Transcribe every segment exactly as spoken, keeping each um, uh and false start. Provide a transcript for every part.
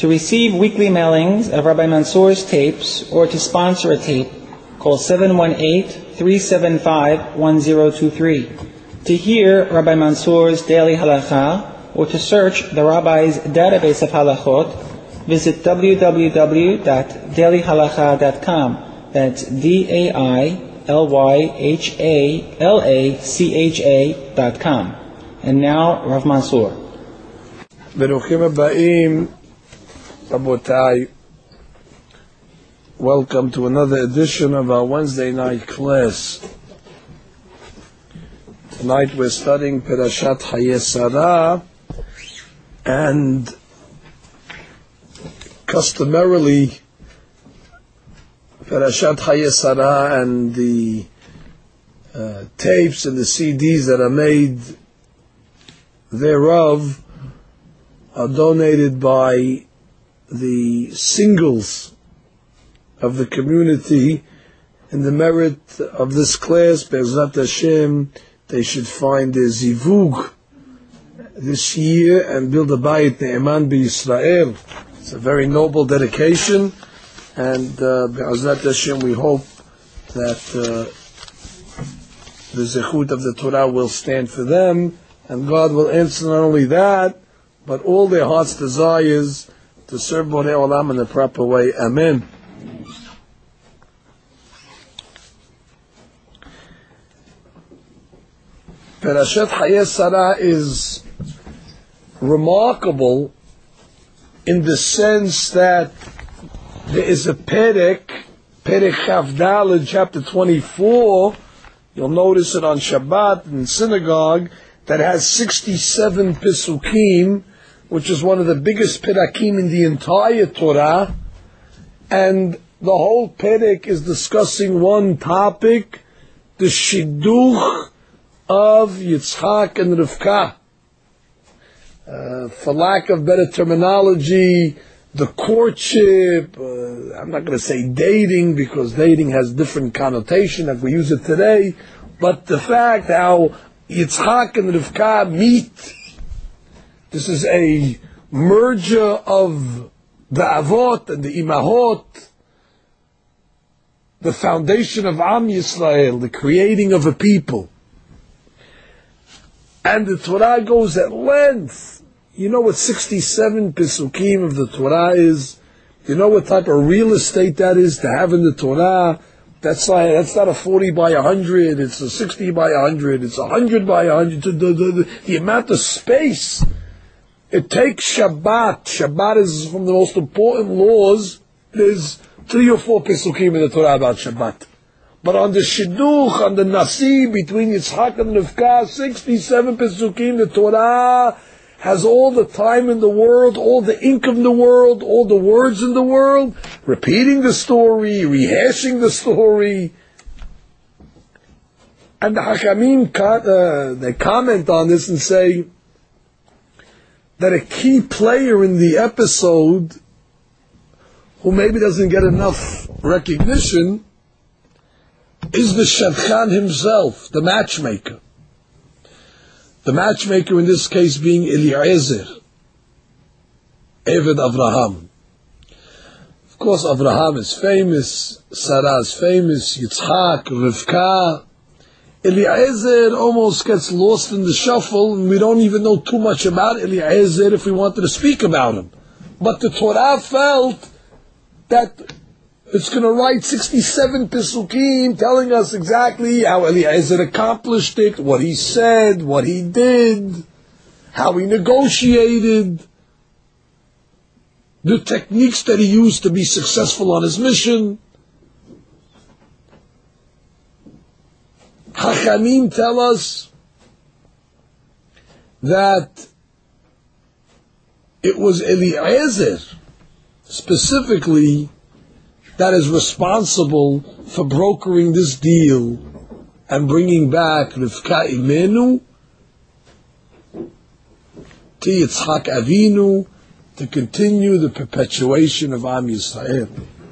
To receive weekly mailings of Rabbi Mansour's tapes or to sponsor a tape, call seven one eight, three seven five, one zero two three. To hear Rabbi Mansour's Daily Halakha or to search the Rabbi's database of halachot, visit w w w dot daily halakha dot com. That's D A I L Y H A L A C H A dot com. And now, Rav Mansour. Beruchim Habayim, Rabotai. Welcome to another edition of our Wednesday night class. Tonight we're studying Parashat Hayei Sarah, and customarily Parashat Hayei Sarah and the uh, tapes and the C Ds that are made thereof are donated by the singles of the community. In the merit of this class, Be'ezrat Hashem, they should find a zivug this year and build a bayit ne'eman b'Yisrael. It's a very noble dedication, and uh, Be'ezrat Hashem, we hope that uh, the zechut of the Torah will stand for them, and God will answer not only that, but all their heart's desires to serve Borei Olam in the proper way. Amen. Parashat Hayei Sarah is remarkable in the sense that there is a perek, perek Chavdal in chapter twenty-four. You'll notice it on Shabbat in synagogue, that has sixty-seven Pesukim, which is one of the biggest Perakim in the entire Torah. And the whole Perek is discussing one topic, the Shidduch of Yitzchak and Rivka. Uh, for lack of better terminology, the courtship, uh, I'm not going to say dating, because dating has different connotation like we use it today, but the fact how Yitzchak and Rivka meet. This is a merger of the Avot and the Imahot, the foundation of Am Yisrael, the creating of a people. And the Torah goes at length. You know what sixty-seven Pesukim of the Torah is? You know what type of real estate that is to have in the Torah? That's like, that's not a forty by a hundred, it's a sixty by a hundred, it's a hundred by a hundred. The, the, the, the amount of space. It takes Shabbat. Shabbat is from the most important laws. There's three or four Pesukim in the Torah about Shabbat. But on the Shidduch, on the Nasi, between Yitzchak and Rivka, sixty-seven Pesukim, the Torah has all the time in the world, all the ink in the world, all the words in the world, repeating the story, rehashing the story. And the Hakamim, uh, they comment on this and say that a key player in the episode, who maybe doesn't get enough recognition, is the Shadchan himself, the matchmaker. The matchmaker in this case being Eliezer, Eved Avraham. Of course, Avraham is famous, Sarah is famous, Yitzchak, Rivka. Eliezer almost gets lost in the shuffle, and we don't even know too much about Eliezer if we wanted to speak about him. But the Torah felt that it's going to write sixty-seven Pesukim telling us exactly how Eliezer accomplished it, what he said, what he did, how he negotiated, the techniques that he used to be successful on his mission. Hachamim tell us that it was Eliezer specifically that is responsible for brokering this deal and bringing back Rivka Imenu to Yitzchak Avinu to continue the perpetuation of Am Yisrael.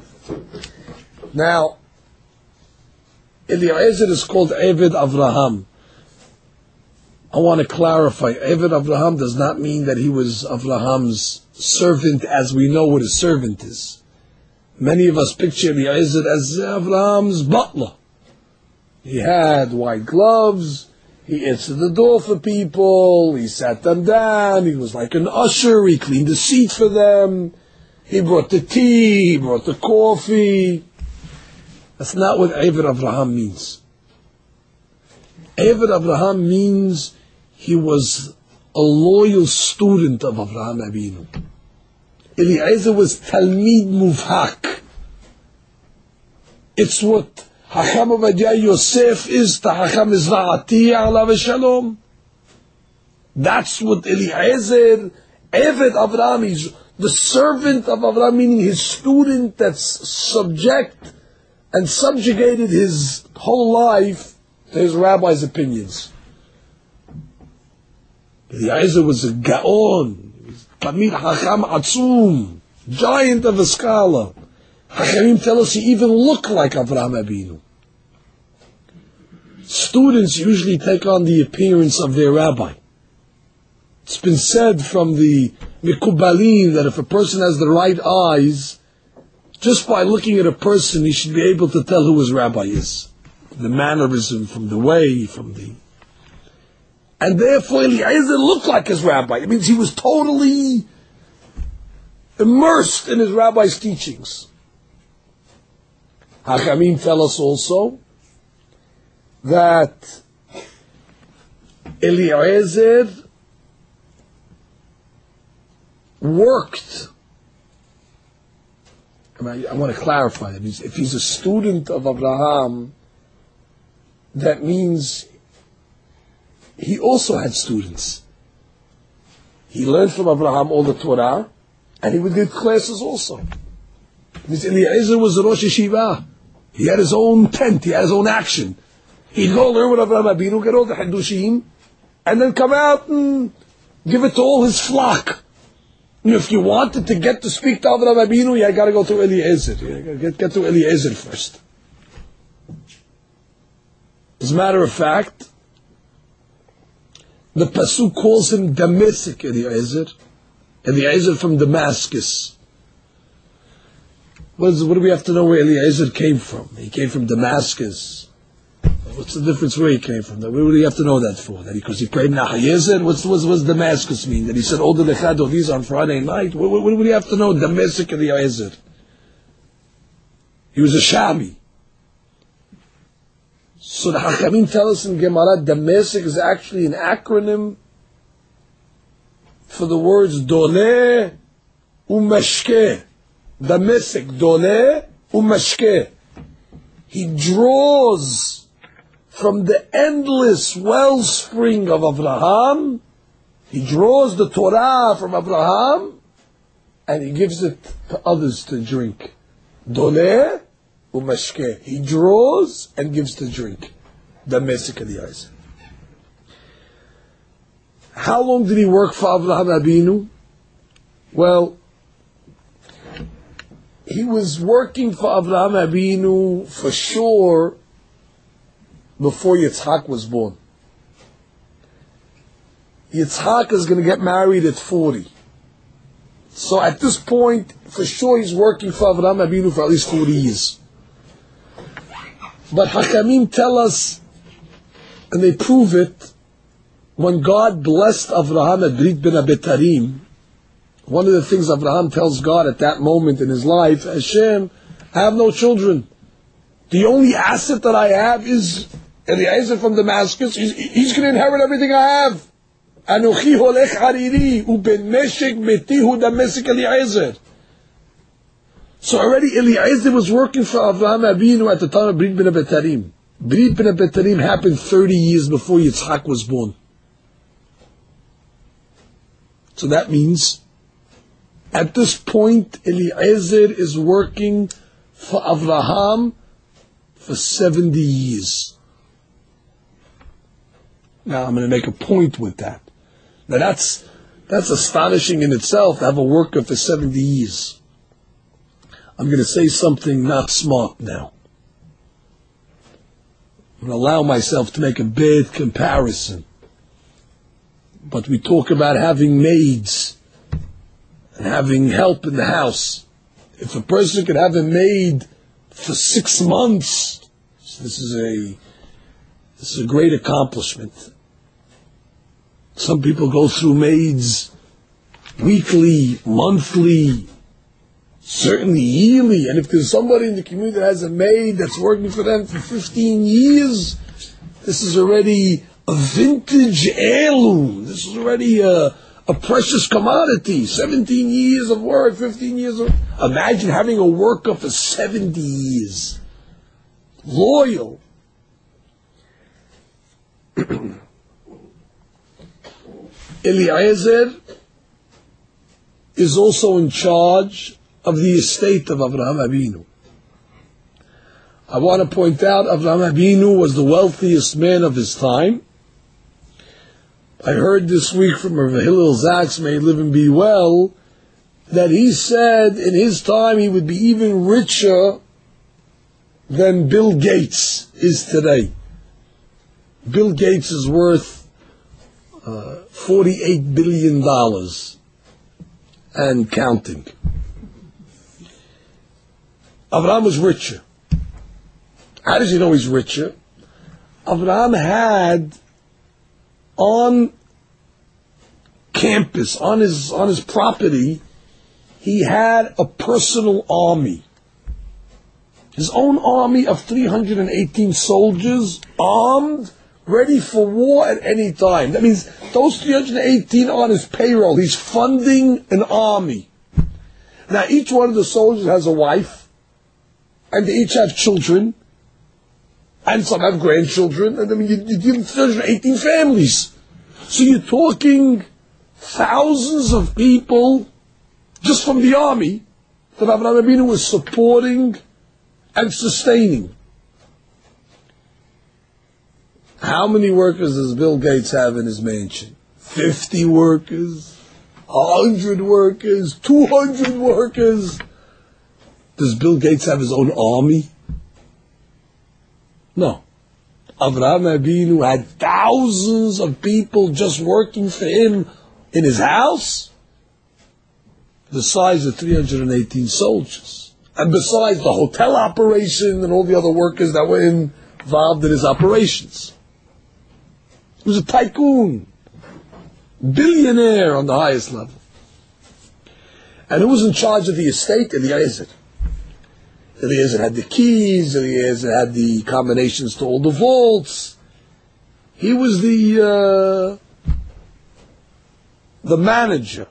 Now, Eliezer is called Eved Avraham. I want to clarify, Eved Avraham does not mean that he was Avraham's servant as we know what a servant is. Many of us picture Eliezer as Avraham's butler. He had white gloves, he answered the door for people, he sat them down, he was like an usher, he cleaned the seat for them, he brought the tea, he brought the coffee. That's not what Eved Avraham means. Eved Avraham means he was a loyal student of Avraham Avinu. Eliezer was Talmid Muvhak. It's what Hacham Ovadia Yosef is to Hacham Izra'ati alav shalom. That's what Eliezer, Eved Avraham is, the servant of Avraham, meaning his student that's subject and subjugated his whole life to his rabbi's opinions. Eliezer was a Gaon, Tamid Hacham Atzum, giant of a scholar. Hachamim tell us he even looked like Avraham Avinu. Students usually take on the appearance of their rabbi. It's been said from the Mikubalim that if a person has the right eyes, just by looking at a person, he should be able to tell who his rabbi is. The mannerism, from the way, from the... And therefore, Eliezer looked like his rabbi. It means he was totally immersed in his rabbi's teachings. Hachamim tell us also that Eliezer worked. I, mean, I want to clarify that. If he's a student of Abraham, that means he also had students. He learned from Abraham all the Torah, and he would give classes also. Because Eliezer was a Rosh Yeshiva. He had his own tent, he had his own action. He'd go learn with Avraham Avinu, get all the Hadushim, and then come out and give it to all his flock. And if you wanted to get to speak to Avraham Avinu, you got to go through Eliezer. You got to get, get to Eliezer first. As a matter of fact, the Pasuk calls him Damascus Eliezer, Eliezer from Damascus. What, is, what do we have to know where Eliezer came from? He came from Damascus. What's the difference where he came from? What do you have to know that for? That because he, he prayed Nachayezer? What's what's what's Damascus mean? That he said all the Lechadodis on Friday night? What, what, what do you have to know? Damascus Eliezer. He was a Shami. So the Hachamim tell us in Gemara, Damascus is actually an acronym for the words Doleh Umashkeh. Damascus, Doleh Umashkeh. He draws from the endless wellspring of Avraham. He draws the Torah from Avraham, and he gives it to others to drink. Doleh Umashkeh. He draws and gives to drink. Damascus Eliezer. How long did he work for Avraham Avinu? Well, he was working for Avraham Avinu for sure before Yitzhak was born. Yitzhak is going to get married at forty. So at this point, for sure he's working for Avraham Avinu for at least forty years. But Hachamim tell us, and they prove it, when God blessed Avraham at Brit Ben Abetarim, one of the things Avraham tells God at that moment in his life, Hashem, I have no children. The only asset that I have is Eliezer from Damascus. He's, he's going to inherit everything I have. Anochi holech hariri uben meshek betihu Damascus Eliezer. So already Eliezer was working for Avraham Avinu at the time of Brit Ben Abetarim. Brit Ben Abetarim happened thirty years before Yitzhak was born. So that means at this point, Eliezer is working for Avraham for seventy years. Now I'm going to make a point with that. Now that's, that's astonishing in itself to have a worker for seventy years. I'm going to say something not smart now. I'm going to allow myself to make a bad comparison. But we talk about having maids. and having help in the house. If a person could have a maid for six months, this is a this is a great accomplishment. Some people go through maids weekly, monthly, certainly yearly, and if there's somebody in the community that has a maid that's working for them for fifteen years, this is already a vintage heirloom. This is already a, a precious commodity. seventeen years of work, fifteen years of... Imagine having a worker for seventy years. Loyal. Eliezer is also in charge of the estate of Avraham Avinu. I want to point out Avraham Avinu was the wealthiest man of his time. I heard this week from Rav Hillel Zaks, may he live and be well, that he said in his time he would be even richer than Bill Gates is today. Bill Gates is worth uh, forty-eight billion dollars and counting. Avraham was richer. How does he know he's richer? Avraham had on campus, on his on his property, he had a personal army. His own army of three hundred eighteen soldiers, armed, ready for war at any time. That means those three hundred eighteen are on his payroll. He's funding an army. Now each one of the soldiers has a wife, and they each have children, and some have grandchildren, and I mean, you're dealing with three hundred eighteen families. So you're talking thousands of people just from the army that Avraham Avinu was supporting and sustaining. How many workers does Bill Gates have in his mansion? fifty workers? one hundred workers? two hundred workers? Does Bill Gates have his own army? No. Avraham Avinu had thousands of people just working for him in his house, besides the three hundred eighteen soldiers, and besides the hotel operation and all the other workers that were involved in his operations. He was a tycoon, billionaire on the highest level. And who was in charge of the estate? Eliezer. Eliezer had the keys, Eliezer had the combinations to all the vaults. He was the uh, the manager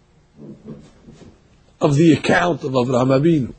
of the account of Avraham Avinu.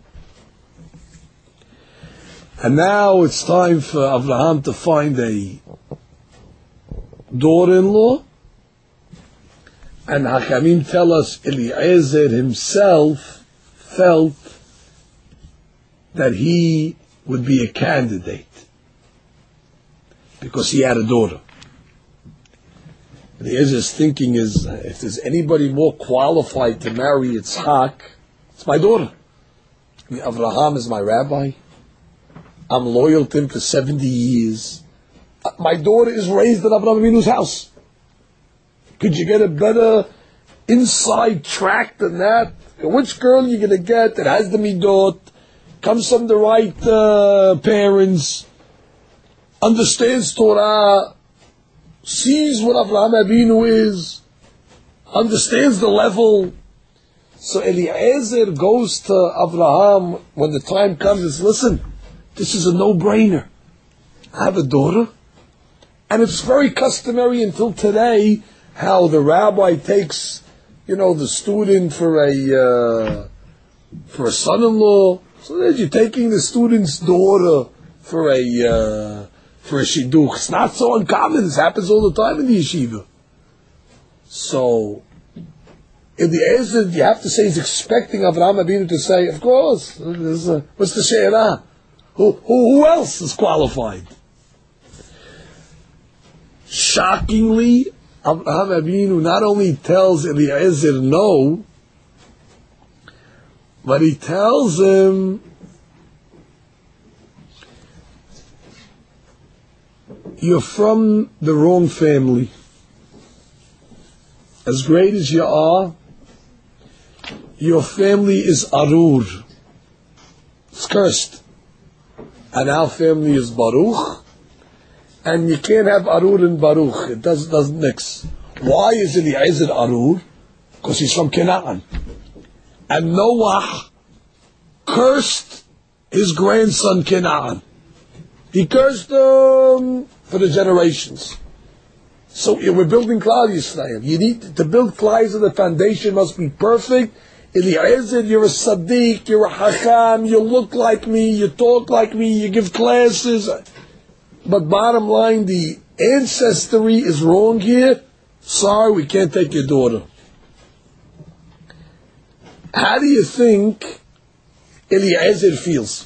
And now it's time for Avraham to find a daughter-in-law. And Hakamim tell us Eliezer himself felt that he would be a candidate because he had a daughter. Eliezer's thinking is, if there's anybody more qualified to marry Yitzhak, it's my daughter. I mean, Avraham is my rabbi. I'm loyal to him for seventy years. My daughter is raised in Avraham Avinu's house. Could you get a better inside track than that? Which girl are you going to get that has the midot, comes from the right uh, parents, understands Torah, sees what Avraham Avinu is, understands the level. So Eliezer goes to Avraham when the time comes and says, listen, this is a no-brainer. I have a daughter, and it's very customary until today how the rabbi takes, you know, the student for a uh, for a son-in-law. So that you're taking the student's daughter for a uh, for a shidduch. It's not so uncommon. This happens all the time in the yeshiva. So, in the answer, you have to say he's expecting Avraham Avinu to say, of course. A, what's the she'erah? Who, who who else is qualified? Shockingly, Avraham Avinu not only tells Eliezer no, but he tells him, you're from the wrong family. As great as you are, your family is arur. It's cursed. And our family is baruch. And you can't have arur and baruch. It doesn't, doesn't mix. Why is Eliezer arur? Because he's from Canaan. And Noah cursed his grandson Canaan. He cursed him for the generations. So we're building Klal Yisrael. You need to build Klal Yisrael. The foundation must be perfect. Eliezer, you're a Sadiq, you're a Hacham, you look like me, you talk like me, you give classes. But bottom line, the ancestry is wrong here. Sorry, we can't take your daughter. How do you think Eliezer feels?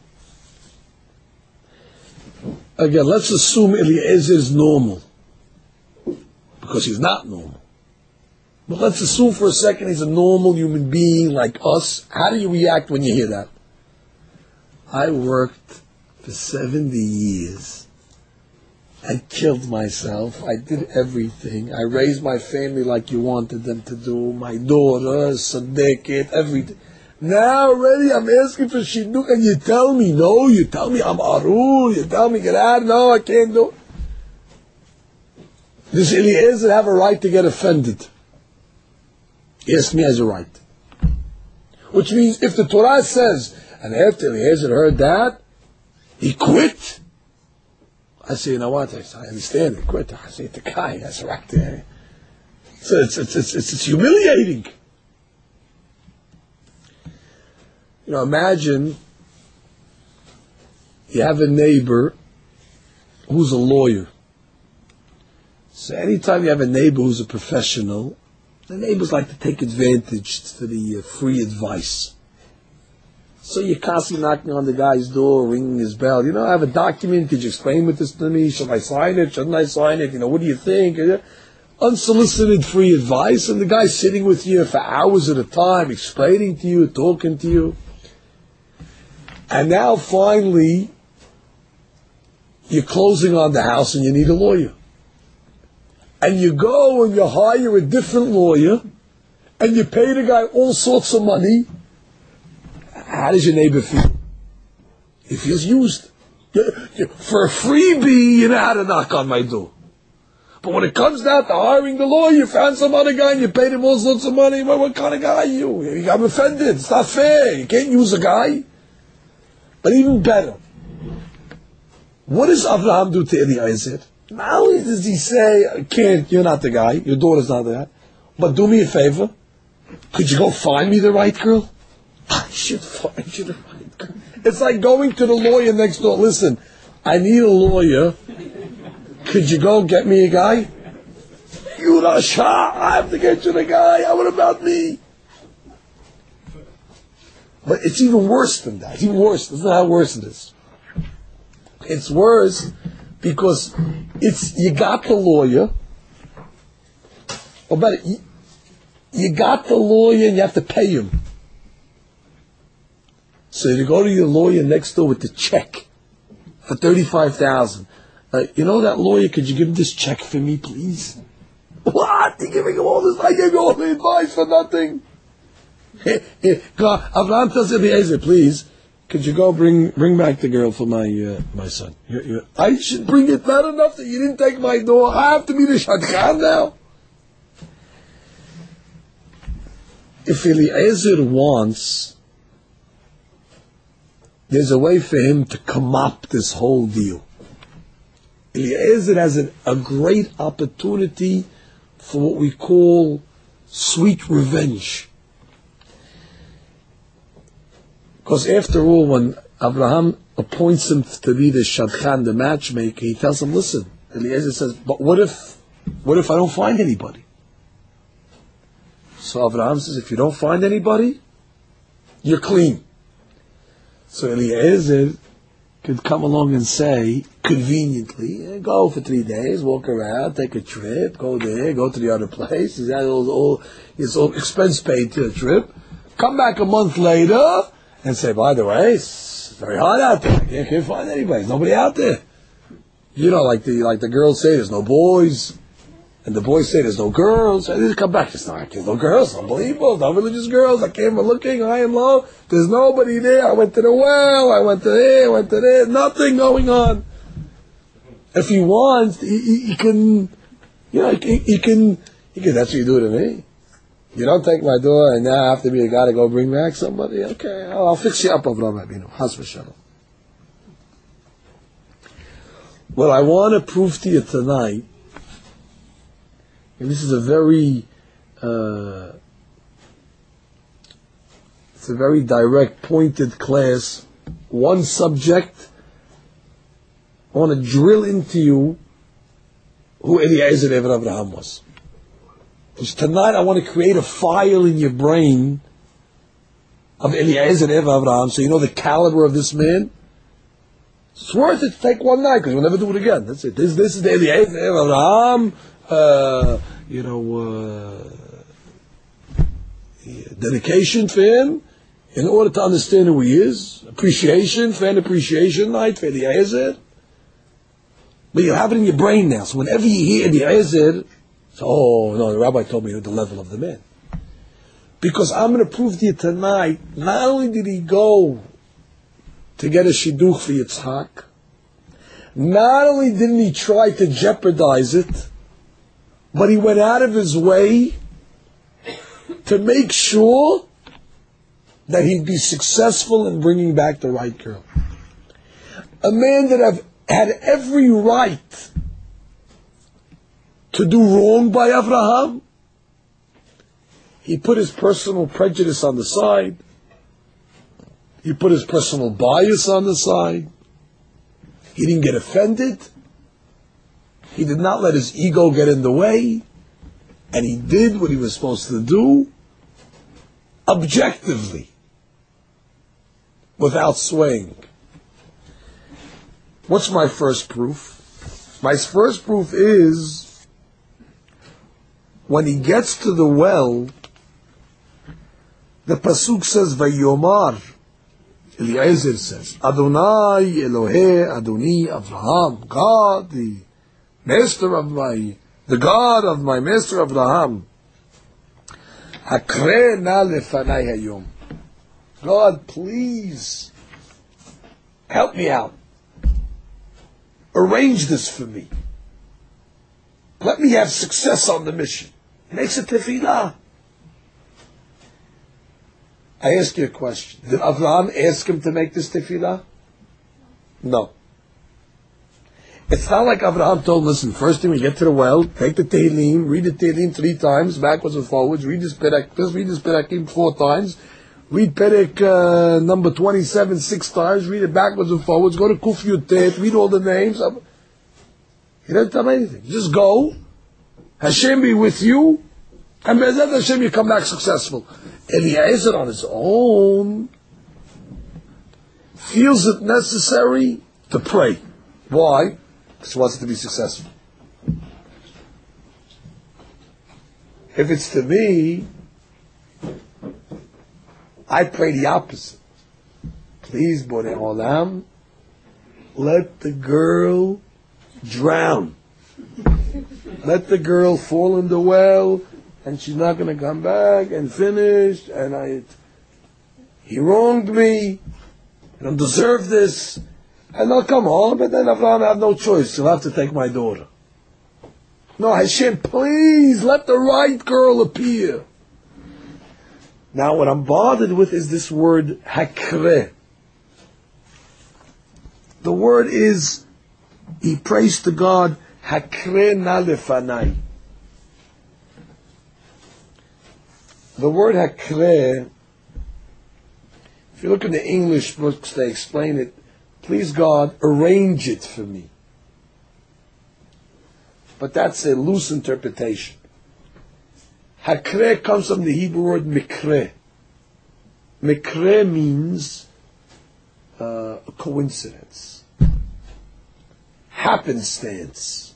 Again, let's assume Eliezer is normal. Because he's not normal. But let's assume for a second he's a normal human being like us. How do you react when you hear that? I worked for seventy years. I killed myself. I did everything. I raised my family like you wanted them to do. My daughter, Sadekit, everything. Now already I'm asking for Shidduch and you tell me no, you tell me I'm Arur, you tell me get out, no, I can't do it. Does Eliezer have a right to get offended? Yes, me has a right. Which means if the Torah says, and after Eliezer heard that, he quit. I say, you know what? I, say, I understand it. Quit. I say, the guy has a right there. So it's, it's, it's, it's, it's humiliating. You know, imagine you have a neighbor who's a lawyer. So anytime you have a neighbor who's a professional, the neighbors like to take advantage for the uh, free advice. So you're constantly knocking on the guy's door, ringing his bell. You know, I have a document. Could you explain what this to me? Should I sign it? Shouldn't I sign it? You know, what do you think? Unsolicited free advice, and the guy's sitting with you for hours at a time, explaining to you, talking to you. And now finally, you're closing on the house and you need a lawyer. And you go and you hire a different lawyer, and you pay the guy all sorts of money. How does your neighbor feel? He feels used. For a freebie, you know how to knock on my door. But when it comes down to hiring the lawyer, you found some other guy and you paid him all sorts of money. Well, what kind of guy are you? I'm offended. It's not fair. You can't use a guy. But even better, what does Abraham do to Eliezer? Not only does he say, I can't, you're not the guy, your daughter's not the guy, but do me a favor. Could you go find me the right girl? I should find you the right girl. It's like going to the lawyer next door. Listen, I need a lawyer. Could you go get me a guy? You Rasha, I have to get you the guy. How what about me? But it's even worse than that. It's even worse. That's not how worse it is. It's worse because it's you got the lawyer. Or better, you, you got the lawyer and you have to pay him. So you go to your lawyer next door with the check for thirty-five thousand. Uh, you know that lawyer? Could you give him this check for me, please? What? You're giving him all this? I gave you all the advice for nothing. Abraham tells Eliezer, please, could you go bring bring back the girl for my uh, my son? You're, you're, I should bring it. Not enough that you didn't take my door. I have to be the shadchan now. If Eliezer wants, there's a way for him to come up this whole deal. Eliezer has a, a great opportunity for what we call sweet revenge. Because after all, when Abraham appoints him to be the shadchan, the matchmaker, he tells him, listen, Eliezer says, but what if, what if I don't find anybody? So Abraham says, if you don't find anybody, you're clean. So Eliezer could come along and say, conveniently, go for three days, walk around, take a trip, go there, go to the other place. He's all, all, his all expense paid to a trip. Come back a month later and say, by the way, it's very hot out there. I can't, can't find anybody. There's nobody out there. You know, like the like the girls say, there's no boys. And the boys say, there's no girls. And they come back, there's no, there's no girls, unbelievable, no religious girls. I came looking high and low. There's nobody there. I went to the well, I went to there, I went to there, nothing going on. If he wants, he, he, he can, you know, he, he can, he can, that's what you do to me. You don't take my door and now after me, you gotta go bring back somebody. Okay, I'll, I'll fix you up, Avraham Avinu. Chas v'shalom. What I want to prove to you tonight, and this is a very, uh, it's a very direct, pointed class, one subject. I want to drill into you who Eliezer Ever Abraham was. Because tonight I want to create a file in your brain of Eliezer Ever Abraham, so you know the caliber of this man. It's worth it to take one night because we'll never do it again. That's it. This, this is the Eliezer Ever Abraham. Uh, you know, uh, dedication for him in order to understand who he is. Appreciation, fan appreciation night for Eliezer. But you have it in your brain now. So whenever you hear Eliezer, so, oh no, the rabbi told me the level of the man. Because I'm going to prove to you tonight, not only did he go to get a shidduch for Yitzhak, not only didn't he try to jeopardize it, but he went out of his way to make sure that he'd be successful in bringing back the right girl. A man that have, had every right to do wrong by Avraham, he put his personal prejudice on the side, he put his personal bias on the side, he didn't get offended, he did not let his ego get in the way, and he did what he was supposed to do objectively, without swaying. What's my first proof? My first proof is when he gets to the well, the pasuk says, "Vayomar." Eliezer says, "Adonai Elohe Adoni Avraham." God, the master of my, the God of my master Avraham. Hakre na lefanai hayom. God, please help me out. Arrange this for me. Let me have success on the mission. He makes a tefillah. I ask you a question. Did Avraham ask him to make this tefillah? No. It's not like Avraham told him, listen, first thing we get to the well, take the Tehillim, read the Tehillim three times, backwards and forwards, read this Perek, just read this Perakim four times, read Perek uh, number twenty-seven six times, read it backwards and forwards, go to Kuf Yud Tet, read all the names. He didn't tell me anything. Just go, Hashem be with you, and Be'ezrat Hashem you come back successful. Eliezer on his own feels it necessary to pray. Why? Because he wants it to be successful. If it's to me, I pray the opposite. Please, Borei Olam, let the girl drown. Let the girl fall in the well, and she's not going to come back, and finish, and I, he wronged me, I don't deserve this, and I'll come home, but then Avraham will have no choice, he'll have to take my daughter. No, Hashem, please, let the right girl appear. Now, what I'm bothered with is this word, hakre. The word is, he prays to God, hakre na lefanai. The word hakre, if you look in the English books, they explain it, please God, arrange it for me. But that's a loose interpretation. Hakre comes from the Hebrew word mikre. Mikre means uh, a coincidence, happenstance.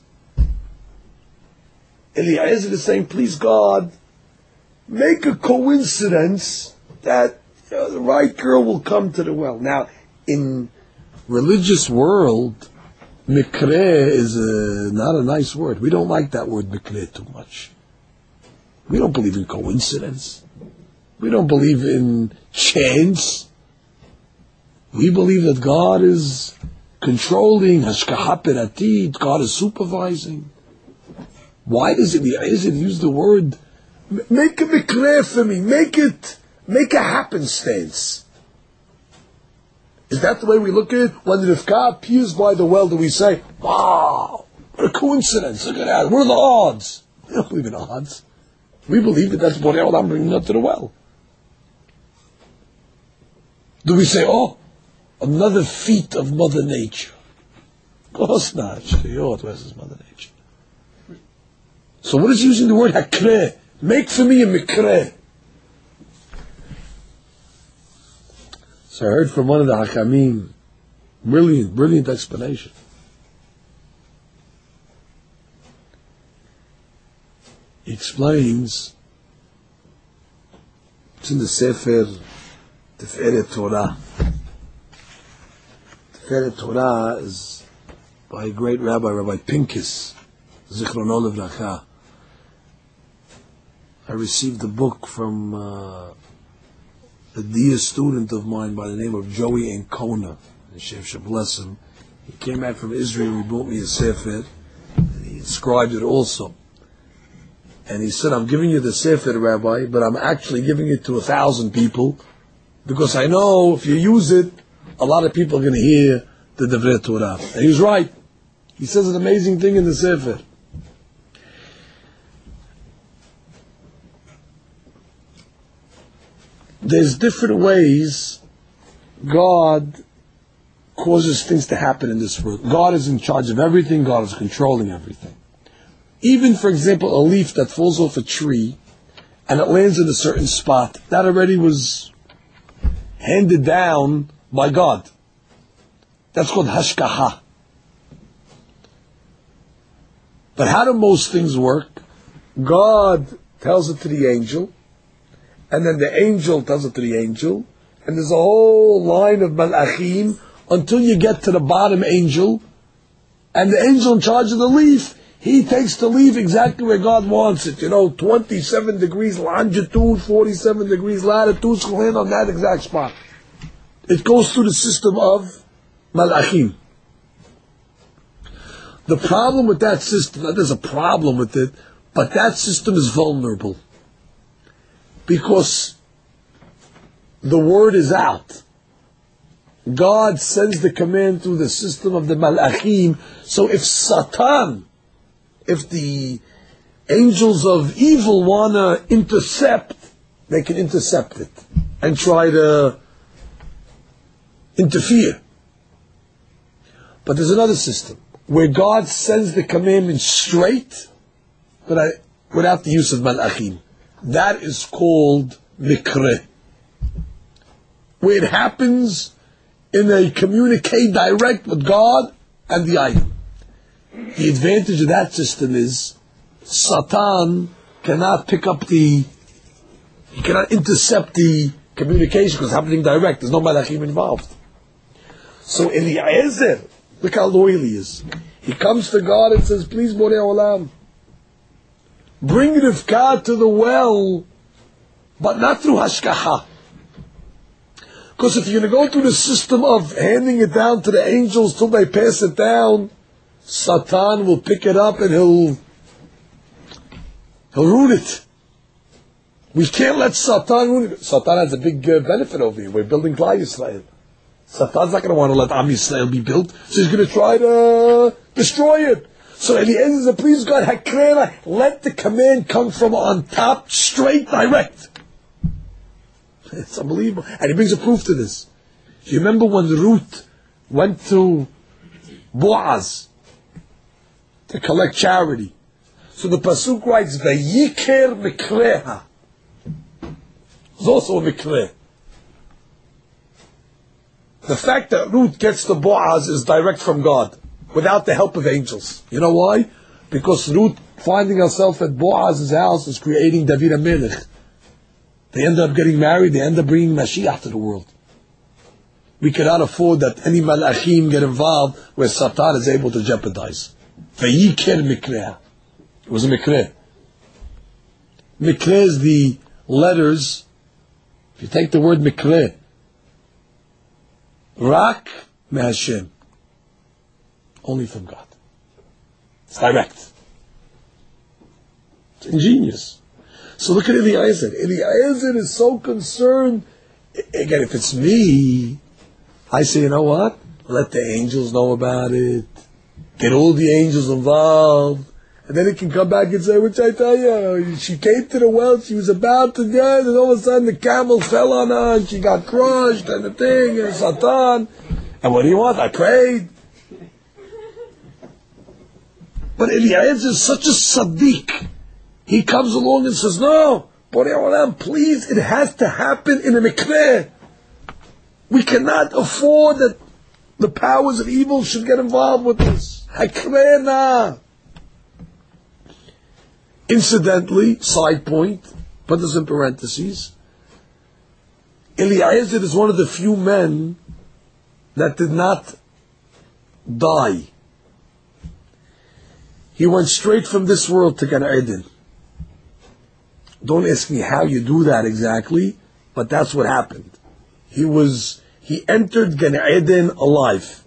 Eliezer is saying, please God, make a coincidence that you know, the right girl will come to the well. Now, in religious world, Mikre is a, not a nice word. We don't like that word mikre too much. We don't believe in coincidence. We don't believe in chance. We believe that God is controlling, hashkaha peratid, God is supervising. Why does it, is it use the word, make a mikre for me, make it, make a happenstance? Is that the way we look at it? When Rivka appears by the well, do we say, wow, what a coincidence, look at that, what are the odds? We don't believe in odds. We believe that that's Borei Olam bringing up to the well. Do we say, oh, another feat of Mother Nature? Of course not. Shayot, where's Mother Nature? So what is using the word hakre? Make for me a mikre. So I heard from one of the Hakamim, brilliant, brilliant explanation. He explains, it's in the Sefer Tiferet Torah. Tiferet Torah is by a great rabbi, Rabbi Pincus, Zichrono Livracha. I received a book from uh, a dear student of mine by the name of Joey Ancona, and Shem should bless him. He came back from Israel, he brought me a Sefer, and he inscribed it also. And he said, I'm giving you the Sefer, Rabbi, but I'm actually giving it to a thousand people, because I know if you use it, a lot of people are going to hear the Devrei Torah. And he was right. He says an amazing thing in the Sefer. There's different ways God causes things to happen in this world. God is in charge of everything. God is controlling everything. Even, for example, a leaf that falls off a tree and it lands in a certain spot, that already was handed down by God. That's called hashkaha. But how do most things work? God tells it to the angel, and then the angel tells it to the angel, and there's a whole line of malachim until you get to the bottom angel, and the angel in charge of the leaf, he takes the leaf exactly where God wants it. You know, twenty-seven degrees longitude, forty-seven degrees latitude, so land on that exact spot. It goes through the system of malachim. The problem with that system, there's a problem with it, but that system is vulnerable. Because the word is out. God sends the command through the system of the malachim. So if Satan, if the angels of evil want to intercept, they can intercept it and try to interfere. But there's another system where God sends the commandment straight, but I, without the use of malachim. That is called mikre, where it happens in a communicate direct with God and the item. The advantage of that system is Satan cannot pick up the, he cannot intercept the communication because it's happening direct. There's no malachim involved. So Eliezer, look how loyal he is. He comes to God and says, please, Borei Olam, bring Rivka to the well, but not through hashkaha. Because if you're going to go through the system of handing it down to the angels till they pass it down, Satan will pick it up and he'll he'll ruin it. We can't let Satan ruin it. Satan has a big uh, benefit over here. We're building Klal Yisrael. Satan's not going to want to let Am Yisrael be built, so he's going to try to destroy it. So Eliezer says, please God, Hakrena, let the command come from on top, straight, direct. It's unbelievable. And he brings a proof to this. You remember when Ruth went to Boaz to collect charity? So the Pasuk writes, Vayiker Mikreha. It's also a Mikre. The fact that Ruth gets to Boaz is direct from God, without the help of angels. You know why? Because Ruth, finding herself at Boaz's house, is creating David HaMelech. They end up getting married, they end up bringing Mashiach to the world. we cannot afford that any malachim get involved where Satan is able to jeopardize. Vayikir mikre. It was a mikre. Mikre is the letters. If you take the word mikre, rak me Hashem, only from God. It's direct. It's ingenious. So look at Eliezer. Eliezer is so concerned. Again, if it's me, I say, you know what? Let the angels know about it. Get all the angels involved. And then it can come back and say, which I tell you, she came to the well, she was about to die, and all of a sudden the camel fell on her, and she got crushed, and the thing, and Satan. And what do you want? I prayed. But Eliezer is such a Sadiq. He comes along and says, no, Borei Olam, please, it has to happen in a mikveh. We cannot afford that the powers of evil should get involved with this. Hakrena. Incidentally, side point, put this in parentheses, Eliezer is one of the few men that did not die. He went straight from this world to Gan Eden. Don't ask me how you do that exactly, but that's what happened. He was, he entered Gan Eden alive.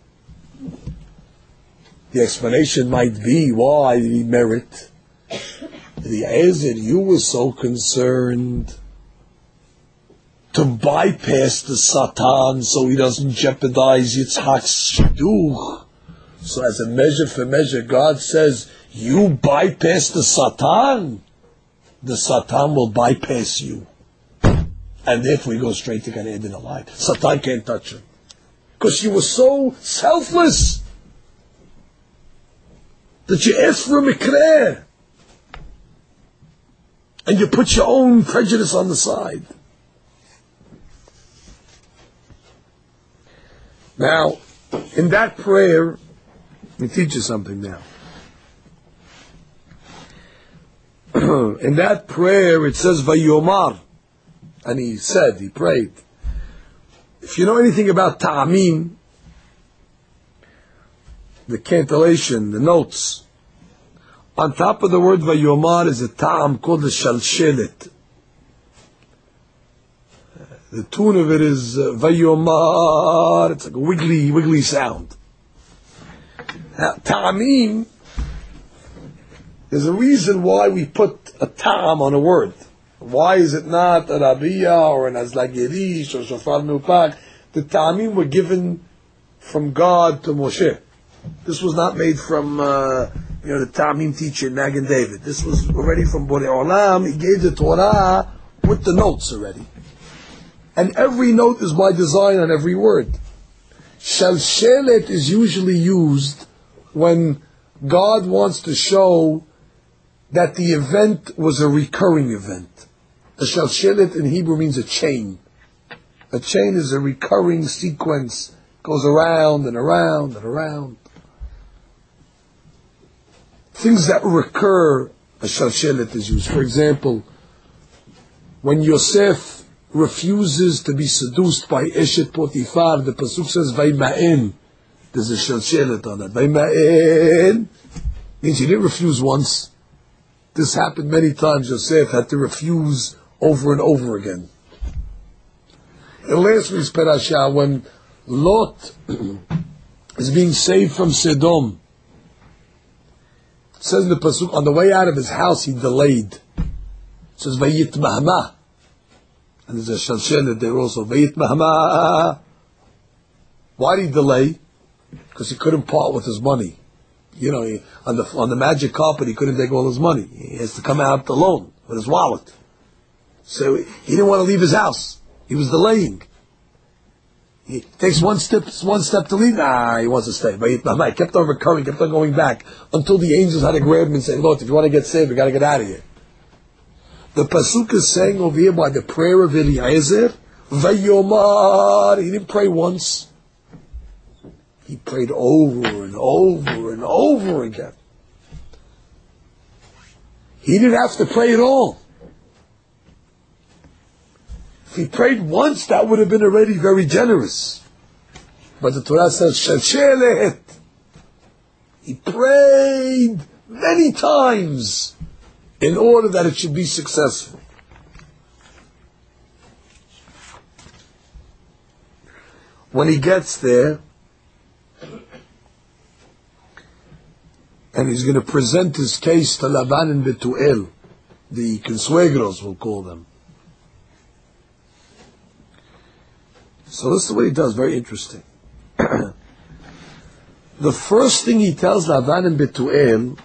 The explanation might be, why did he merit? Eliezer, you were so concerned to bypass the Satan so he doesn't jeopardize Yitzhak's shidduch. So as a measure for measure, God says, you bypass the Satan, the Satan will bypass you. And therefore we go straight to Gan Eden alive. Satan can't touch him. Because you were so selfless that you asked for a mikra. And you put your own prejudice on the side. Now, in that prayer, let me teach you something now. In that prayer, it says, Vayomar. And he said, he prayed. If you know anything about ta'amim, the cantillation, the notes, on top of the word Vayomar is a ta'am called the shalshelet. The tune of it is uh, Vayomar. It's like a wiggly, wiggly sound. Now, ta'amim, there's a reason why we put a ta'am on a word. Why is it not a Rabiyah or an Azlagirish or Shofar Nupak? The ta'amim were given from God to Moshe. This was not made from... Uh, You know, the Ta'amim teacher, Magen David. This was already from Borei Olam. He gave the Torah with the notes already. And every note is by design on every word. Shalshelet is usually used when God wants to show that the event was a recurring event. A Shalshelet in Hebrew means a chain. A chain is a recurring sequence. Goes around and around and around. Things that recur, a shalshelet is used. For example, when Yosef refuses to be seduced by Eshet Potifar, the pasuk says Vayma'en. There's a shalshelet on that. Vayma'en means he didn't refuse once. This happened many times. Yosef had to refuse over and over again. In last week's parasha, when Lot is being saved from Sodom, it says in the pasuk, on the way out of his house, he delayed. It says, Vayit Mahma. And there's a shalshelet there also. Vayit Mahma. Why did he delay? Because he couldn't part with his money. You know, he, on the on the magic carpet, he couldn't take all his money. He has to come out alone with his wallet. So he, he didn't want to leave his house. He was delaying. He takes one step, one step to leave. Ah, he wants to stay. But he kept on recurring, kept on going back until the angels had to grab him and say, "Look, if you want to get saved, you got to get out of here." The pasuk is saying over here by the prayer of Eliezer, "Vayomar." He didn't pray once. He prayed over and over and over again. He didn't have to pray at all. If he prayed once, that would have been already very generous. But the Torah says, Shalshelet. He prayed many times in order that it should be successful. When he gets there, and he's going to present his case to Laban and Betuel, the consuegros, we'll call them. So this is what he does, very interesting. The first thing he tells Laban and Betuel,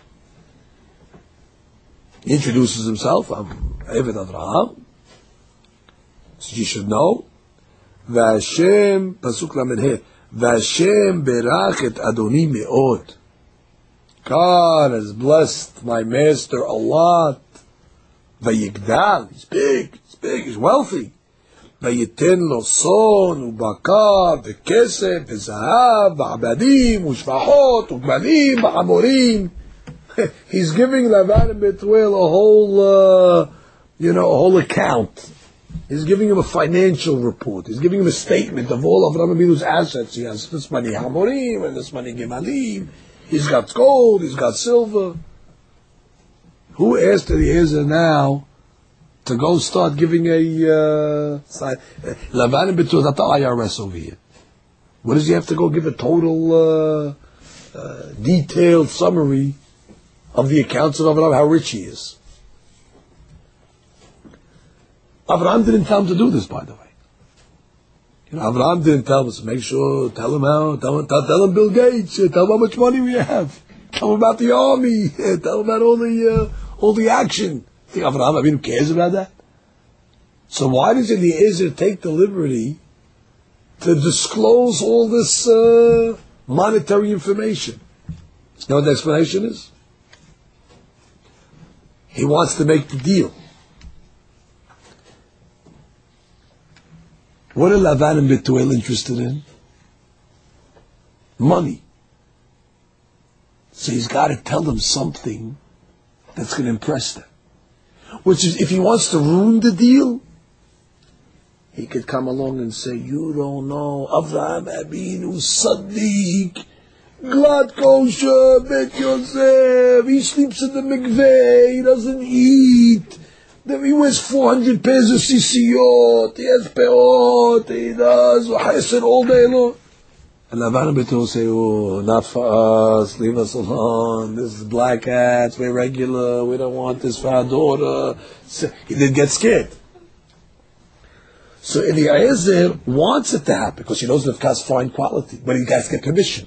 he introduces himself, I'm Eved Avraham, so you should know, Vashem, Pasuk Lamed He, Vashem berach et Adoni me'od. God has blessed my master a lot. Vayigdal, he's big, he's big, he's wealthy. Vayiten lo son, ubakar, v'kesef, v'zahav, v'abadim, u'shvachot, u'gmanim, v'amorim. He's giving Lavan and Betuel a whole, uh, you know, a whole account. He's giving him a financial report. He's giving him a statement of all of Avraham Avinu's assets. He has this many Hamorim and this many Gemalim. He's got gold, he's got silver. Who asked Eliezer now to go start giving a uh, sign? Lavan and Betuel, that's the I R S over here. What does he have to go give a total uh, uh, detailed summary of the accounts of Avraham, how rich he is? Avraham didn't tell him to do this, by the way. You know, Avraham didn't tell him, so make sure, tell him how, tell him, tell, tell him Bill Gates, tell him how much money we have, tell him about the army, tell him about all the uh, all the action. I think Avraham, I mean, who cares about that? So why does Eliezer take the liberty to disclose all this uh, monetary information? You know what the explanation is? He wants to make the deal. What are Lavan and Betuel interested in? Money. So he's got to tell them something that's going to impress them. Which is, if he wants to ruin the deal, he could come along and say, you don't know, Avraham Avinu Sadiq, Glad Kosher, Bet Yosef, he sleeps in the mikveh, he doesn't eat. Then he wears four hundred pairs of sisiyot, he has peot, he does chesed all day long. And Lavan and Betuel say, oh, not for us, leave us alone, this is black hats, we're regular, we don't want this for our daughter. So he did get scared. So Eliezer wants it to happen, because he knows the Nefkas fine quality, but he has to get permission.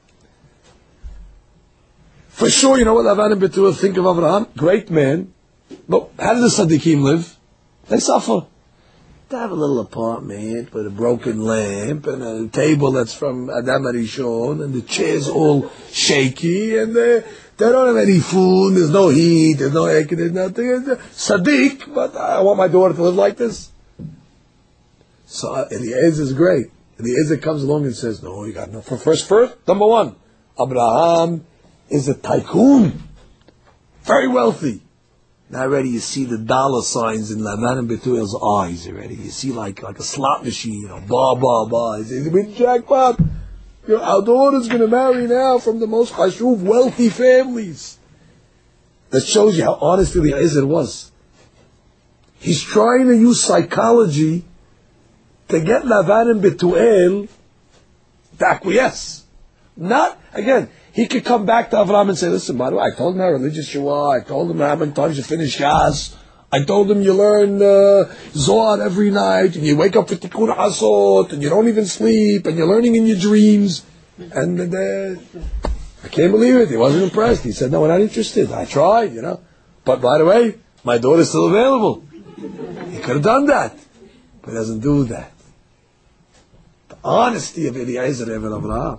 For sure, you know what Lavan and Betuel think of Avraham? Great man. But how do the Tzaddikim live? They suffer. They have a little apartment with a broken lamp and a table that's from Adam Arishon, and the chair's all shaky, and they, they don't have any food, there's no heat, there's no air, there's nothing. Tzaddik, but I want my daughter to live like this. So Eliezer is great. Eliezer comes along and says, no, you got no. For first, first, number one, Abraham is a tycoon, very wealthy. Now already you see the dollar signs in Lavan and Betuel's eyes already. You see like like a slot machine, you know, ba ba ba. It's a big jackpot. You know, our daughter's going to marry now from the most chashuv, wealthy families. That shows you how honest Eliezer was. He's trying to use psychology to get Lavan and Betuel to acquiesce. Not, again, he could come back to Avraham and say, listen, by the way, I told him how religious you are. I told him how many times you finish Yaz. I told him you learn uh, Zohar every night, and you wake up for Tikkun Asot, and you don't even sleep, and you're learning in your dreams. And uh, I can't believe it. He wasn't impressed. He said, no, we're not interested. I tried, you know. But by the way, my daughter's still available. He could have done that. But he doesn't do that. The honesty of Eliezer and Avraham.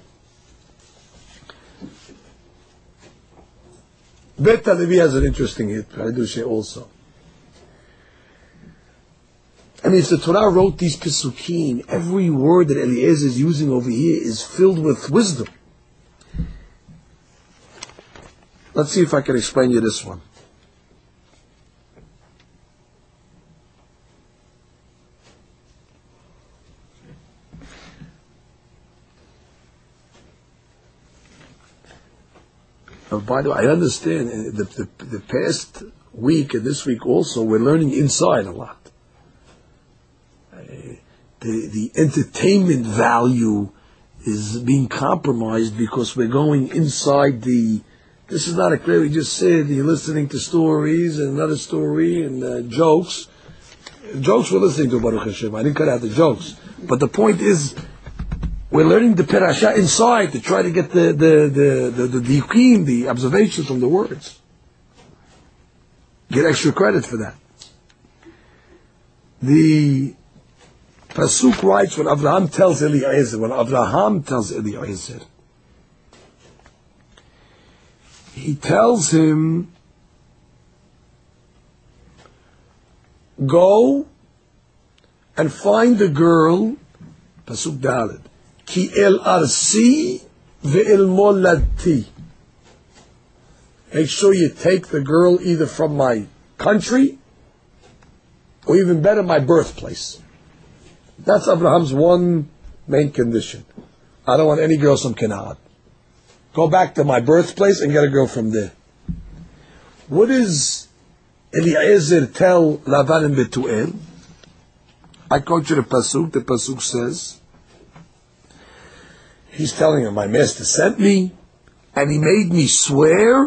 Bet Levi has an interesting hit, Haidushe also. I mean, if the Torah wrote these Pesukim, every word that Eliezer is using over here is filled with wisdom. Let's see if I can explain you this one. Uh, by the way, I understand uh, the, the the past week and this week also we're learning inside a lot. Uh, the the entertainment value is being compromised because we're going inside the. This is not a clear. We just said you're listening to stories and another story and uh, jokes. Jokes we're listening to, Baruch Hashem. I didn't cut out the jokes, but the point is. We're learning the perasha inside to try to get the the the the, the, the, the, the observations from the words. Get extra credit for that. The pasuk writes when Avraham tells Eliezer, when Avraham tells Eliezer, he tells him, go and find the girl, pasuk Dalet. Ki el arsi ve'el molati. Make sure you take the girl either from my country or even better, my birthplace. That's Abraham's one main condition. I don't want any girls from Canaan. Go back to my birthplace and get a girl from there. What does Eliezer tell Lavan and Betuel? I quote you the pasuk. The pasuk says, he's telling him, my master sent me, and he made me swear,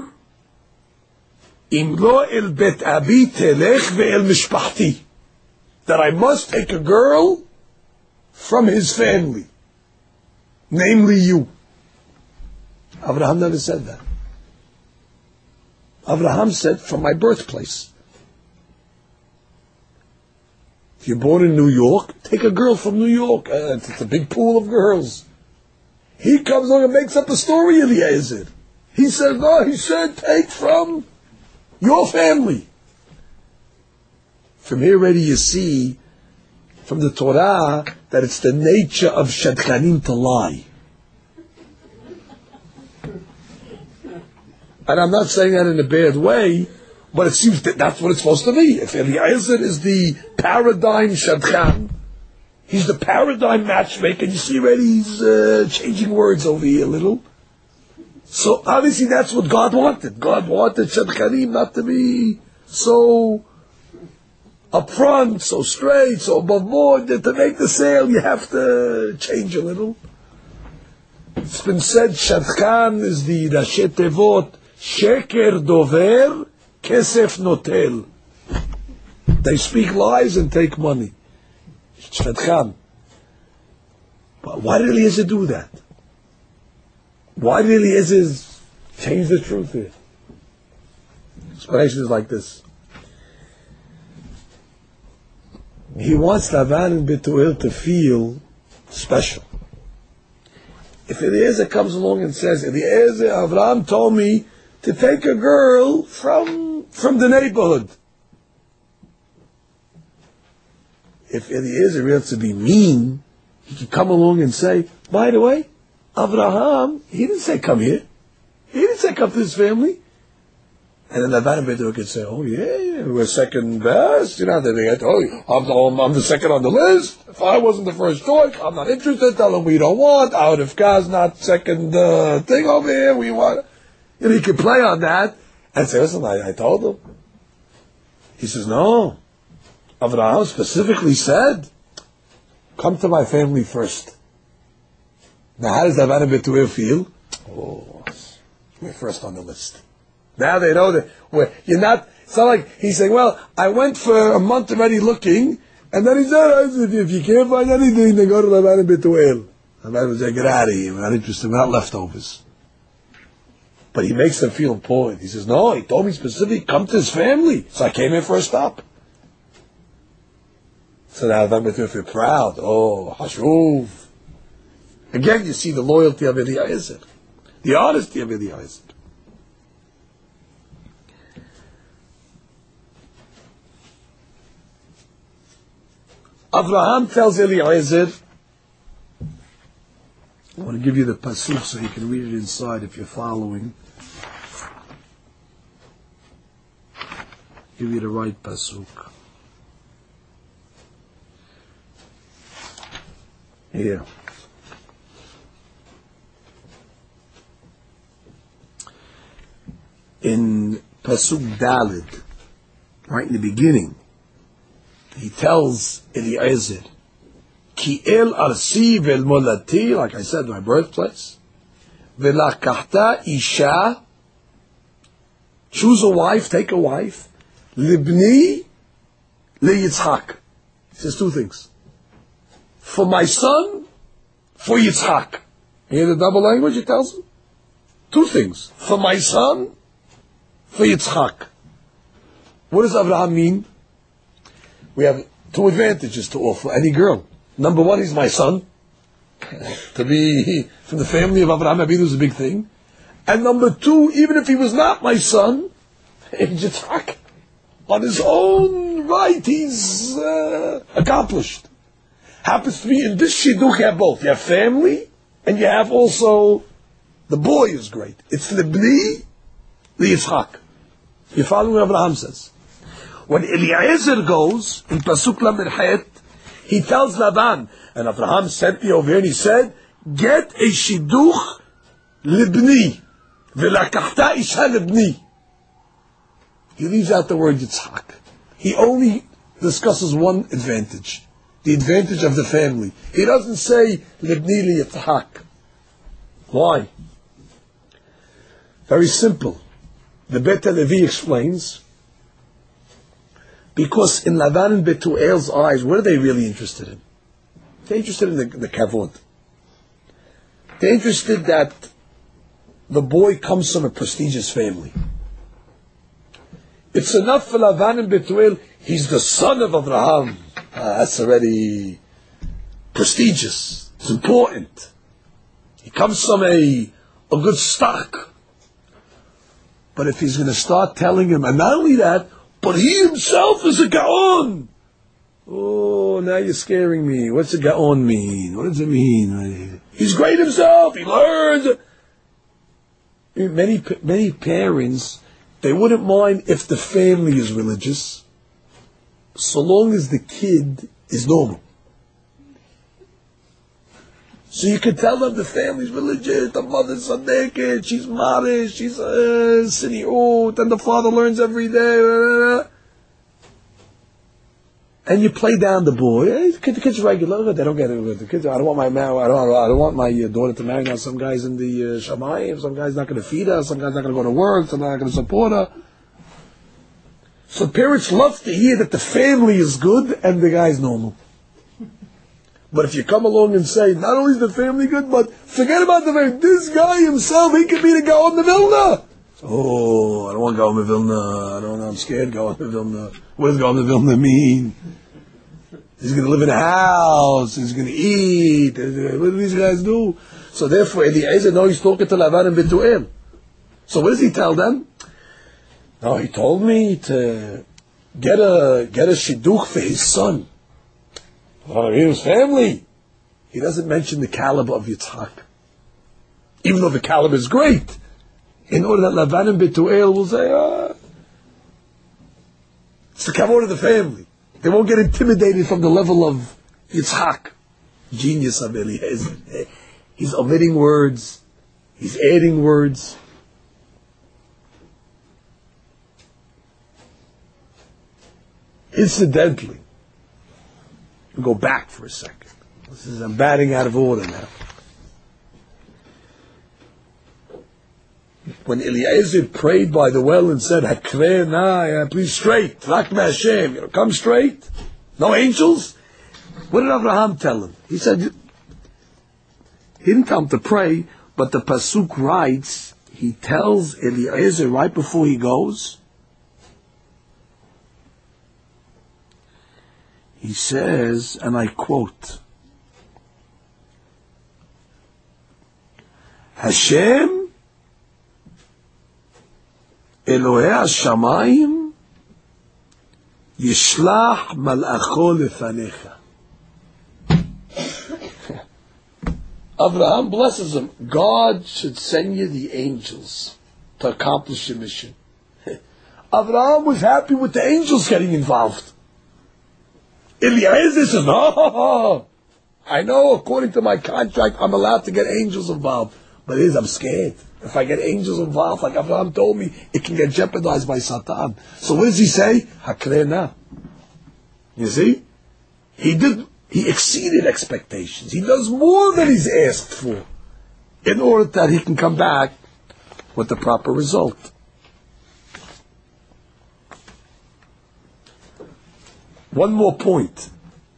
Im lo el bet abi telech ve'el mishpachti, that I must take a girl from his family, namely you. Abraham never said that. Abraham said, from my birthplace. If you're born in New York, take a girl from New York. Uh, it's a big pool of girls. He comes along and makes up a story, Eliezer. He said, no, he said, take from your family. From here already you see, from the Torah, that it's the nature of shadchanim to lie. And I'm not saying that in a bad way, but it seems that that's what it's supposed to be. If Eliezer is the paradigm shadchan, he's the paradigm matchmaker. You see already he's uh, changing words over here a little. So obviously that's what God wanted. God wanted shadchanim not to be so upfront, so straight, so above board, that to make the sale you have to change a little. It's been said shadchan is the Rashi Tevot, sheker dover, kesef notel. They speak lies and take money. Shadchan. But why did Eliezer do that? Why did Eliezer change the truth here? Explanation is like this. He wants Lavan and Betuel to feel special. If Eliezer comes along and says, Eliezer, Avraham told me to take a girl from, from the neighborhood. If Eliezer wants to be mean, he could come along and say, by the way, Avraham, he didn't say come here. He didn't say come to his family. And then Lavan and Betuel could say, oh yeah, we're second best. You know, they get, oh, I'm the, I'm the second on the list. If I wasn't the first choice, I'm not interested. Tell them we don't want. Out of Kaz, not second uh, thing over here. We want. And he could play on that and say, listen, I, I told him. He says, no. Avraham specifically said, come to my family first. Now, how does Lavan and Betuel feel? Oh, we're first on the list. Now they know that we're, you're not, it's not like he's saying, well, I went for a month already looking, and then he said, if you can't find anything, then go to Lavan and Betuel. Lavan would say, get out of here, we're not interested, we're not leftovers. But he makes them feel important. He says, no, he told me specifically, come to his family. So I came here for a stop. So now Lavan and Betuel feel proud. Oh, Hashuv. Again, you see the loyalty of Eliezer, the honesty of Eliezer. Avraham tells Eliezer, I want to give you the pasuk so you can read it inside if you're following. Give you the right pasuk. Here. in Pasuk Dalid, right in the beginning, he tells Eliezer, Ki el arsi vel molati, like I said, my birthplace, velakachta isha, choose a wife, take a wife, libni leYitzhak. He says two things. For my son, for Yitzhak. You hear the double language he tells him? Two things. For my son, for Yitzhak. What does Abraham mean? We have two advantages to offer any girl. Number one, he's my son. To be from the family of Abraham Avinu is a big thing. And number two, even if he was not my son, Yitzhak, on his own right, he's uh, accomplished. Happens to be in this shidduch you have both. You have family, and you have also the boy is great. It's libni, the Yitzhak. You follow what Abraham says? When Eliezer goes in Pasuk Lamed Het, he tells Laban, and Abraham sent me over here and he said, get a shidduch libni, velakachta isha libni. He leaves out the word Yitzhak. He only discusses one advantage, the advantage of the family. He doesn't say libni li Yitzhak. Why? Very simple. The Bet Levi explains, because in Lavan and Betuel's eyes, what are they really interested in? They're interested in the, the kavod. They're interested that the boy comes from a prestigious family. It's enough for Lavan and Betuel, he's the son of Abraham. Uh, that's already prestigious. It's important. He comes from a, a good stock. But if he's going to start telling him, and not only that, but he himself is a Gaon. Oh, now you're scaring me. What's a Gaon mean? What does it mean? He's great himself. He learned. Many, many parents, they wouldn't mind if the family is religious, so long as the kid is normal. So you can tell them the family's religious, the mother's a naked, she's modest, she's a city old, and the father learns every day. And you play down the boy. Hey, the, kid, the kid's regular. They don't get it. The kids. I don't want my man. I don't. I don't want my daughter to marry now. Some guy's in the uh, shamayim. Some guy's not going to feed her. Some guy's not going to go to work. Some guy's not going to support her. So parents love to hear that the family is good and the guy's normal. But if you come along and say, not only is the family good, but forget about the family, this guy himself, he could be the Gaon Vilna. Oh, I don't want Gaon Vilna. I don't know, I'm scared Gaon Vilna. What does Gaon Vilna mean? He's going to live in a house, he's going to eat. What do these guys do? So therefore, Eliezer, no, he's talking to Lavan and Betuel. So what does he tell them? No, he told me to get a, get a shidduch for his son. Oh, his family. He doesn't mention the caliber of Yitzhak. Even though the caliber is great. In order that Lavan and Betuel will say, ah, it's the kavod of the family. They won't get intimidated from the level of Yitzhak. Genius of Eliezer. He's omitting words. He's adding words. Incidentally, we'll go back for a second. This is, I'm batting out of order now. When Eliezer prayed by the well and said, Hakre na, please straight, Rak Hashem, you know, come straight, no angels. What did Abraham tell him? He said, he didn't tell him to pray, but the Pasuk writes, he tells Eliezer right before he goes, he says, and I quote, Hashem Elohei HaShamayim Yishlach Mal'acho Lefanecha. Abraham blesses him. God should send you the angels to accomplish your mission. Abraham was happy with the angels getting involved. Eliezer says, no, I know according to my contract I'm allowed to get angels involved, but it is, I'm scared. If I get angels involved, like Abraham told me, it can get jeopardized by Satan. So what does he say? Hakrena. You see? He did, he exceeded expectations. He does more than he's asked for in order that he can come back with the proper result. One more point.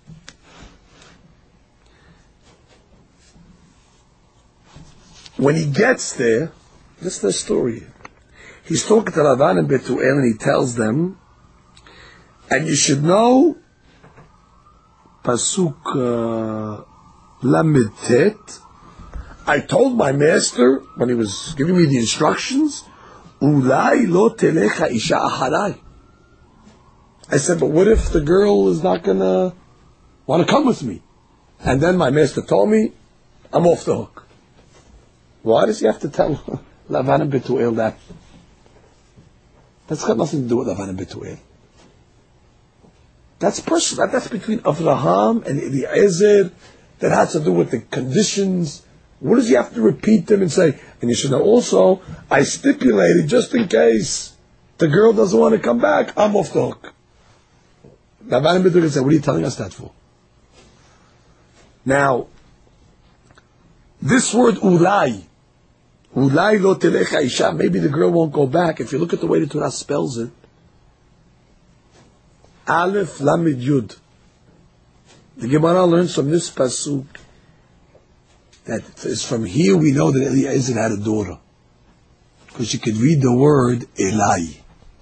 When he gets there, this is the story. He's talking to Lavan and Betuel and he tells them, and you should know, Pasuk uh, Lamed Tet, I told my master, when he was giving me the instructions, Ulai lo telecha isha aharai. I said, but what if the girl is not going to want to come with me? And then my master told me, I'm off the hook. Why does he have to tell Lavan and Betuel that? That's got nothing to do with Lavan and Betuel. That's personal. That, that's between Avraham and Eliezer. That has to do with the conditions. What does he have to repeat them and say? And you should know also, I stipulated just in case the girl doesn't want to come back, I'm off the hook. Lavan and Betuel said, what are you telling us that for? Now, this word ulai, ulai lo telecha isha, maybe the girl won't go back. If you look at the way the Torah spells it, Aleph Lamed Yud. The Gemara learns from this pasuk that it's from here we know that Eliezer had a daughter, because you could read the word Elai.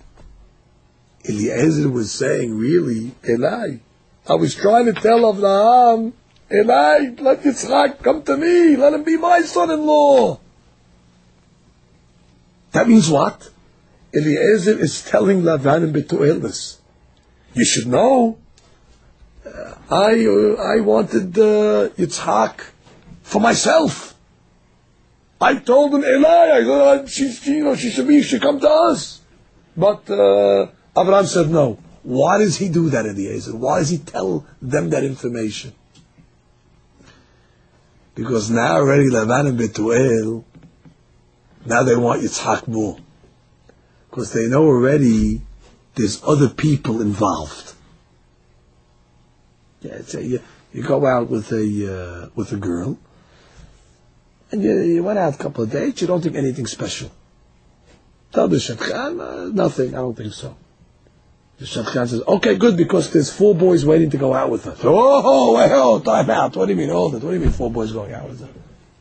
Eliezer was saying, really, Elai. I was trying to tell Avraham, Elai, let Yitzchak come to me. Let him be my son-in-law. That means what? Eliezer is telling Lavan and Betuel this. You should know. Uh, I uh, I wanted uh, Yitzchak for myself. I told him, Elai, I thought she, you know, she should be, she should come to us. But uh, Abraham said no. Why does he do that, Eliezer? Why does he tell them that information? Because now already Lavan and Betuel, now they want Yitzchak more. Because they know already there's other people involved. Yeah, it's a, you, you go out with a uh, with a girl, and you, you went out a couple of dates, you don't think anything special. Tell the Shadchan, uh, nothing, I don't think so. The Shadchan says, okay, good, because there's four boys waiting to go out with her. So, oh, wait, oh, time out. What do you mean, hold it? What do you mean four boys going out with her?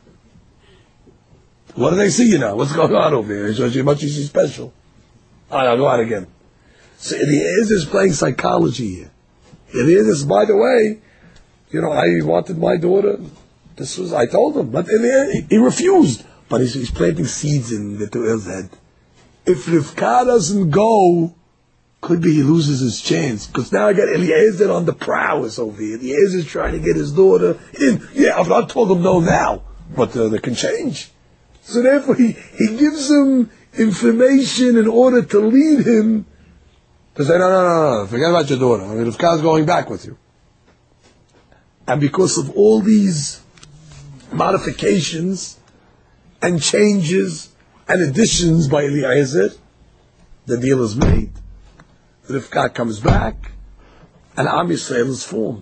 What do they see you now? What's going on over here? So she much she's special. All right, I'll go out again. So Eliezer is playing psychology here. Eliezer is, by the way, you know, I wanted my daughter. This was, I told him, but Eliezer, he refused. But he's, he's planting seeds in Betuel's head. If Rivka doesn't go, could be he loses his chance. Because now I got Eliezer on the prowess over here. Eliezer is trying to get his daughter in. Yeah, I've not told him no now, but uh, they can change. So therefore he, he gives him information in order to lead him to say, no, no, no, no, forget about your daughter. I mean, Rivka's going back with you. And because of all these modifications and changes and additions by Eliezer, the deal is made. Rivka comes back, and Am Yisrael is formed.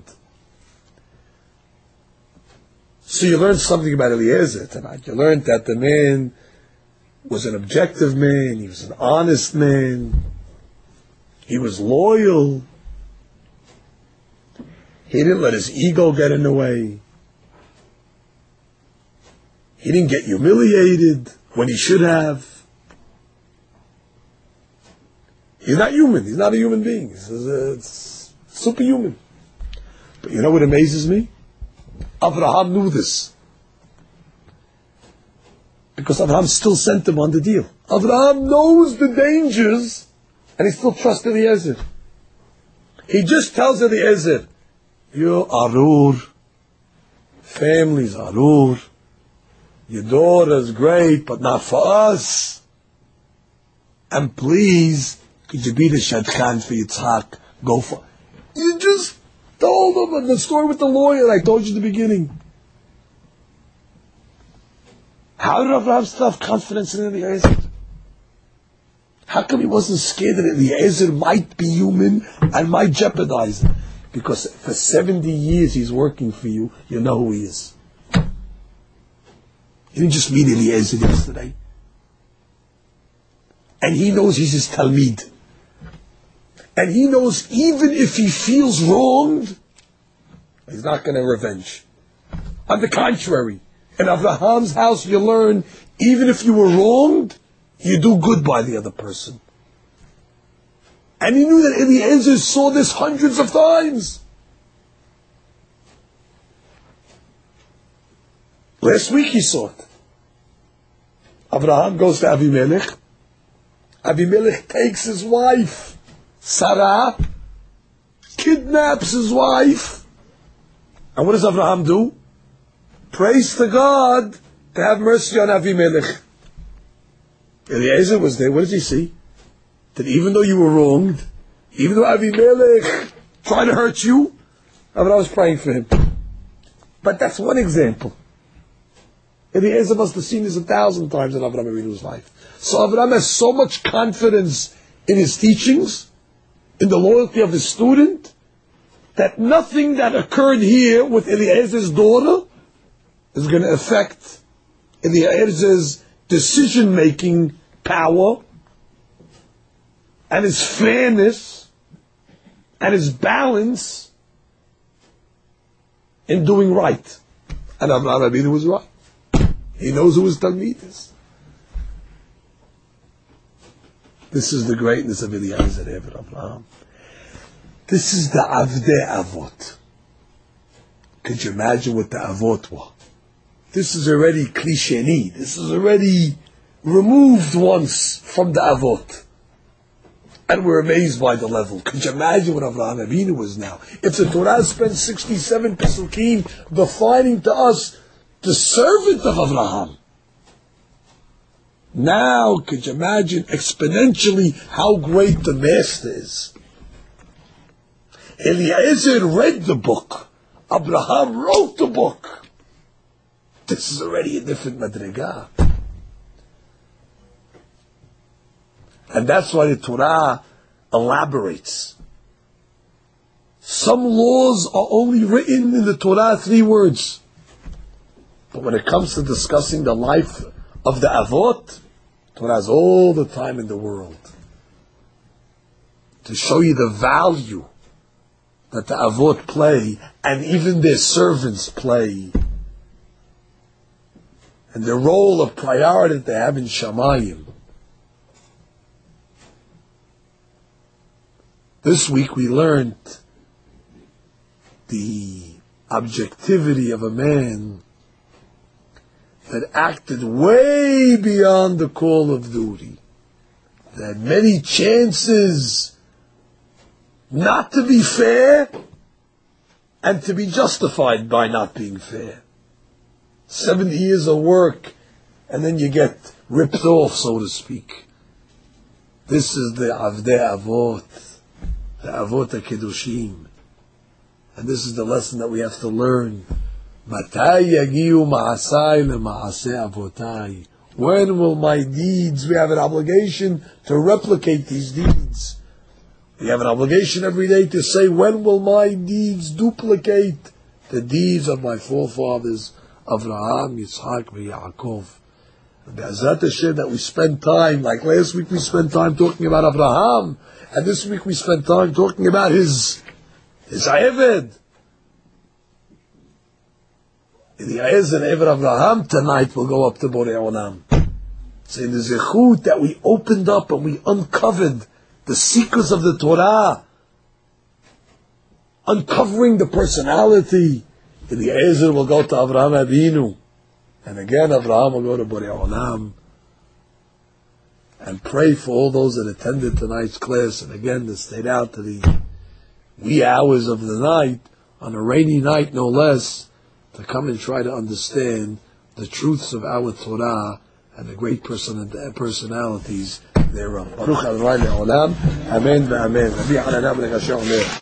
So you learned something about Eliezer tonight. You learned that the man was an objective man, he was an honest man, he was loyal, he didn't let his ego get in the way, he didn't get humiliated when he should have. He's not human. He's not a human being. He's uh, it's superhuman. But you know what amazes me? Abraham knew this. Because Abraham still sent him on the deal. Abraham knows the dangers, and he still trusts Eliezer. He just tells Eliezer, you're Arur, family's Arur, your daughter's great, but not for us. And please, could you be the Shadchan for Yitzhak? Go for it. You just told him the story with the lawyer I told you at the beginning. How did Avraham still have confidence in Eliezer? How come he wasn't scared that Eliezer might be human and might jeopardize him? Because for seventy years he's working for you, you know who he is. You didn't just meet Eliezer yesterday. And he knows he's his Talmid. And he knows even if he feels wronged, he's not going to revenge. On the contrary, in Abraham's house you learn, even if you were wronged, you do good by the other person. And he knew that Eliezer saw this hundreds of times. Last week he saw it. Abraham goes to Avimelech. Avimelech takes his wife, Sarah, kidnaps his wife. And what does Abraham do? Prays to God to have mercy on Avimelech. Eliezer was there. What did he see? That even though you were wronged, even though Avimelech tried to hurt you, Abraham was praying for him. But that's one example. Eliezer must have seen this a thousand times in Avraham Avinu's life. So Avraham has so much confidence in his teachings, in the loyalty of his student, that nothing that occurred here with Eliezer's daughter is going to affect Eliezer's decision-making power and his fairness and his balance in doing right. And Avraham Avinu was right. He knows who his Talmid is. This is the greatness of Eliezer Eved Avraham. This is the Avdei Avot. Could you imagine what the Avot were? This is already klisheni. This is already removed once from the Avot. And we're amazed by the level. Could you imagine what Avraham Avinu was now? If the Torah spent sixty-seven Pesukim defining to us the servant of Avraham, now could you imagine exponentially how great the master is? Eliezer read the book. Abraham wrote the book. This is already a different madrigah. And that's why the Torah elaborates. Some laws are only written in the Torah three words. But when it comes to discussing the life of the Avot, Torah has all the time in the world to show you the value that the Avot play, and even their servants play, and the role of priority that they have in Shamayim. This week we learned the objectivity of a man that acted way beyond the call of duty, that had many chances not to be fair and to be justified by not being fair. Seventy years of work and then you get ripped off, so to speak. This is the Avdei Avot, the Avot HaKedoshim. And this is the lesson that we have to learn. Matai yagiu ma'asai le'ma'aseh avotai. When will my deeds, we have an obligation to replicate these deeds. We have an obligation every day to say, when will my deeds duplicate the deeds of my forefathers, Avraham, Yitzhak, and Yaakov. And Be'ezrat Hashem, that we spend time, like last week we spent time talking about Avraham, and this week we spent time talking about his, his Eved. In the Ezer Eved Avraham tonight we'll go up to Borei Olam. Saying the zechut that we opened up and we uncovered the secrets of the Torah, uncovering the personality. In the Ezer will go to Avraham Avinu, and again Avraham will go to Borei Olam, and pray for all those that attended tonight's class, and again that stayed out to the wee hours of the night, on a rainy night no less, to come and try to understand the truths of our Torah and the great person personalities thereof. Baruch Adonai Le'olam. Amen ve'amen. Rabbi Hanan ben Gasher Omer.